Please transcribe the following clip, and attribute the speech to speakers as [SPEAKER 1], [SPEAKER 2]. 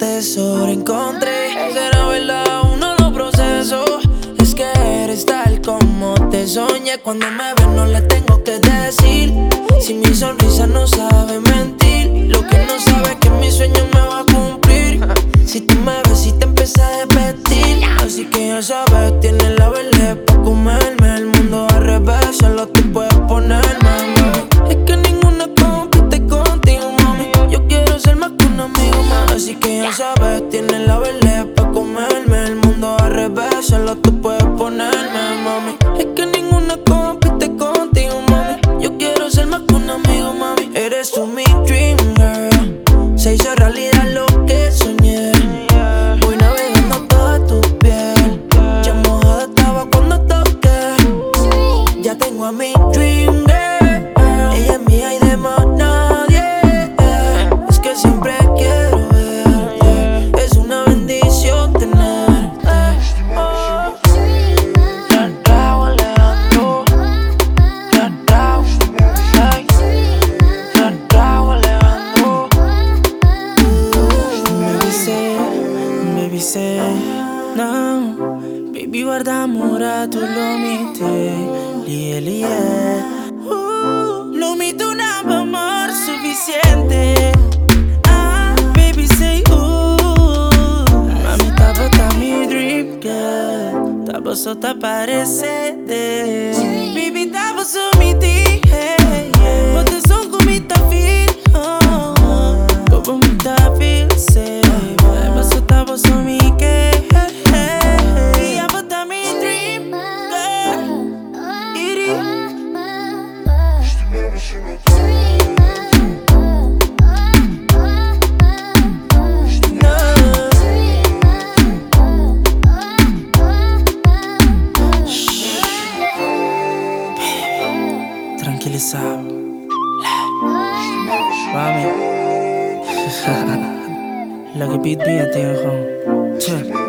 [SPEAKER 1] tesoro encontré. Será verdad, aún no lo proceso. Es que eres tal como te soñé. Cuando me ves no le tengo que decir. Si mi sonrisa no sabe mentir. Lo que no sabe es que mi sueño me va a cumplir. Si tú me ves y te empiezas a repetir. Así que ya sabes, tienes la verde pa' comerme. El mundo al revés, solo tú puedes ponerme, mami. Es que ninguna compite contigo, mami. Yo quiero ser más que un amigo, mami. Así que ya sabes, tienes la verde pa' comerme. El mundo al revés, solo tú puedes ponerme, mami. Es que ninguna compite contigo, mami. Yo quiero ser más que un amigo, mami. Eres tú mi dream girl. Se hizo realidad lo que soñé. Voy navegando toda tu piel. Ya mojada estaba cuando toqué. Ya tengo a mi dream girl. Ella es mía y de más nadie. Es que siempre quiero verte. Es una bendición tenerte. Raúl Alejandro. Raúl Alejandro. Baby say, no. Baby guarda amore, tu lo mite. Lie. Lo mito un amor suficiente. Baby say, mami, t'as mi dream girl. T'as sotto parece de. Baby, t'as su mi ti. But the song go mi ta feel. Go mi ta feel. Say, t'as su mi que. Yeah, but t'as mi dream girl. Iri. Tranquilizado. Mami. Lagi beat bien, tío.